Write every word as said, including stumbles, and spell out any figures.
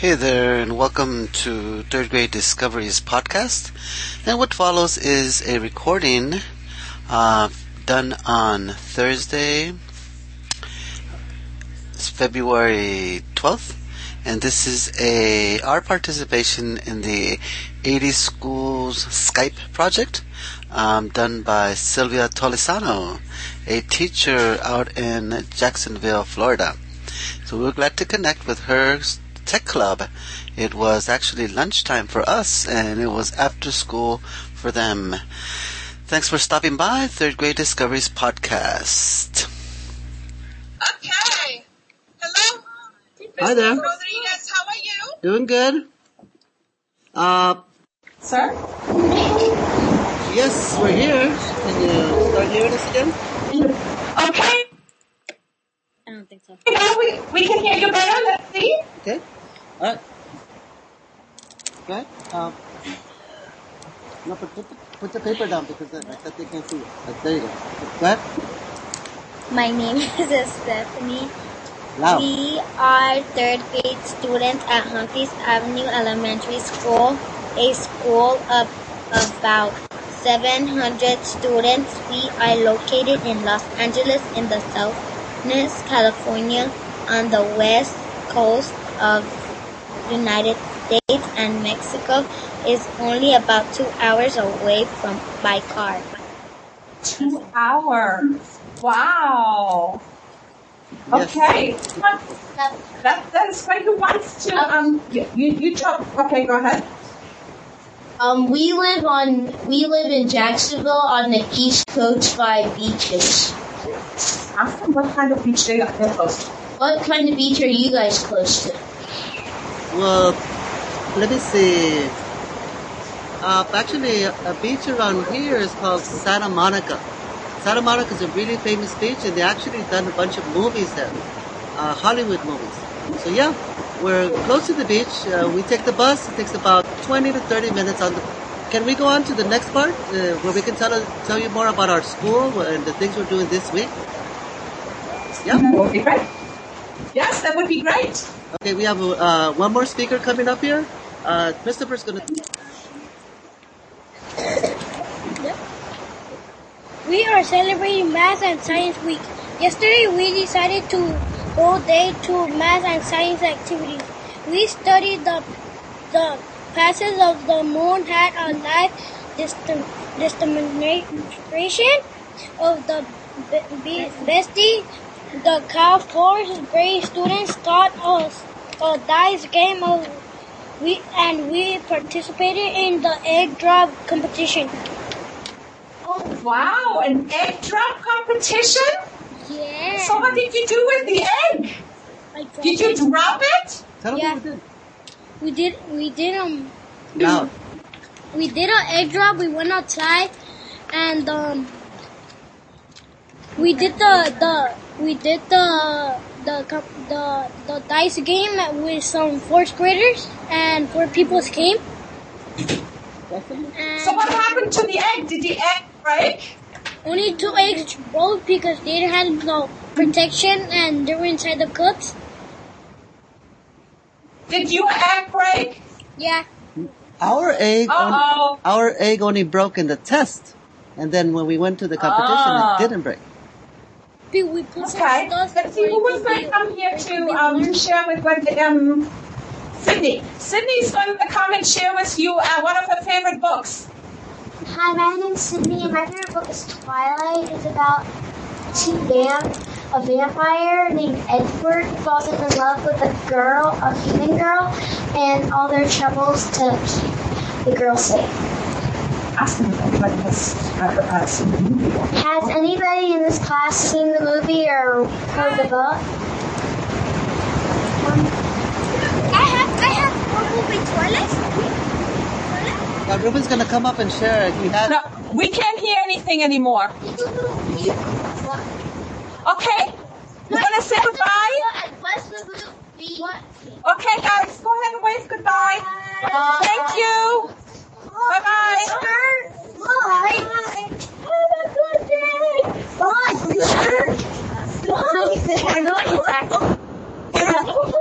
Hey there, and welcome to Third Grade Discoveries podcast. And what follows is a recording uh, done on Thursday, February twelfth, and this is a our participation in the eighty Schools Skype project um, done by Sylvia Tolesano, a teacher out in Jacksonville, Florida. So we're glad to connect with her Tech Club. It was actually lunchtime for us, and it was after school for them. Thanks for stopping by Third Grade Discoveries podcast. Okay. Hello. Hi there. Rodriguez, how are you? Doing good. Uh, Sir? yes, we're here. Can you start hearing us again? Okay. I don't think so. Now we, we can hear you better. Let's see. Okay. All right. Okay. Um, no, put, put, put the paper down because then I said they can't see it. Uh, there you go. Go ahead. My name is Stephanie. Loud. We are third grade students at Humphreys Avenue Elementary School, a school of about seven hundred students. We are located in Los Angeles in the Southernest California on the west coast of United States, and Mexico is only about two hours away from by car. Two hours. Wow. Okay. That, that is great. Who wants to, um, you, you, you talk. Okay, go ahead. Um, we live on, we live in Jacksonville on the East Coast by beaches. Ask them what kind of beach they are close to. What kind of beach are you guys close to? Well, let me see. Uh, actually, a beach around here is called Santa Monica. Santa Monica is a really famous beach, and they actually done a bunch of movies there, uh, Hollywood movies. So yeah, we're close to the beach. Uh, we take the bus. It takes about twenty to thirty minutes on the. Can we go on to the next part uh, where we can tell tell you more about our school and the things we're doing this week? Yeah. That would be great. Yes, that would be great. Okay, we have uh, one more speaker coming up here. Uh, Christopher's going to... We are celebrating Math and Science Week. Yesterday we decided to whole day to math and science activities. We studied the the passes of the moon, had a live distim- demonstration of the be- bestie. The Cal Force grade students taught us a dice game of we and we participated in the egg drop competition. Oh, wow. An egg drop competition? Yeah. So what did you do with the egg? I dropped Did you it. drop it? Tell them Yeah. what we did. We did. We did um. Loud. We did an egg drop. We went outside, and um. We did the the we did the the the the dice game with some fourth graders, and four people came. And So what happened to the egg? Did the egg break? only two eggs broke because they didn't have no protection, and they were inside the cups. Did your egg break? Yeah. Our egg, on, Uh-oh. our egg only broke in the test, and then when we went to the competition, Ah. it didn't break. We we put some Okay. stuff. Let's see who was going to come here to um to share with what um Sydney. Sydney's going to come and share with you uh, one of her favorite books. Hi, my name's Sydney, and my favorite book is Twilight. It's about two vamp, a vampire named Edward falls in love with a girl, a human girl, and all their troubles to keep the girl safe. Ask them if anybody has uh, uh, seen the movie. Has anybody in this class seen the movie or heard the book? I have I have one movie Twilight. Now, Ruben's going to come up and share it. He has. No, we can't hear anything anymore. Okay, we're going to say goodbye. What's the movie? Okay, guys, go ahead and wave goodbye. Thank you. Bye-bye. Bye. Have a good day. Bye. Bye. Bye.